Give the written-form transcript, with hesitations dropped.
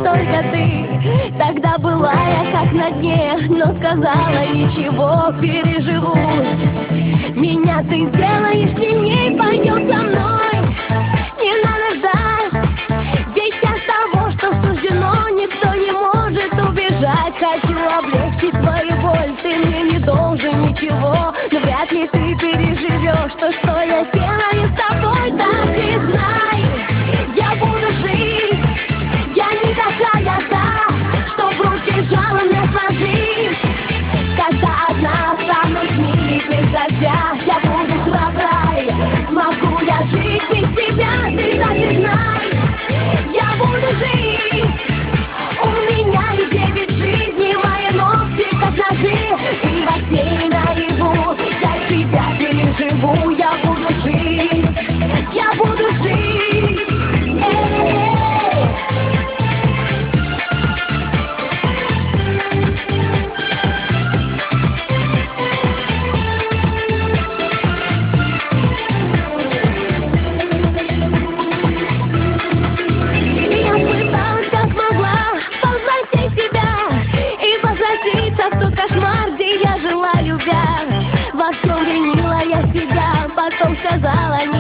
только ты. Тогда была я как на дне, но сказала ничего, переживу. Меня ты сделаешь сильней, пойдем со мной. Не надо ждать, ведь от того, что суждено, никто не может убежать. Хочу облегчить твою боль, ты мне не должен ничего, но вряд ли ты переживешь то, что я сделаю с тобой. Так и знай, я буду жить. Я не такая, да, что в руки жало мне сложить. Когда одна останусь в мире без дождя, я буду храброй. Смогу я жить без тебя, ты так и знай. Я буду жить. У меня есть 9 жизней, мои ногти как ножи. И во сне и наяву я тебя переживу. Я буду жить, я буду жить. Кошмар, где я жила, любя. Во всем винила я себя, потом сказала